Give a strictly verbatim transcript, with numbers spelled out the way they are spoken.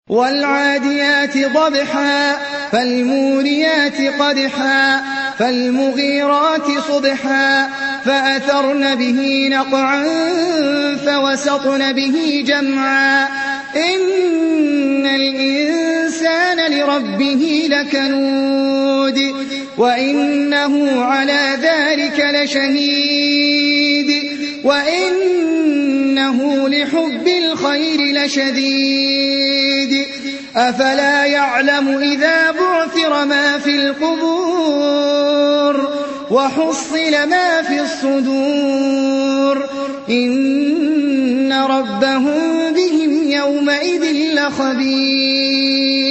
والعاديات ضبحا فالموريات قدحا فالمغيرات صبحا فأثرن به نقعا فوسطن به جمعا إن الإنسان لربه لكنود وإنه على ذلك لشهيد وإنه لحب الخير لشديد أفلا يعلم إذا بعثر ما في القبور وحصل ما في الصدور إن ربهم بهم يومئذ لخبير.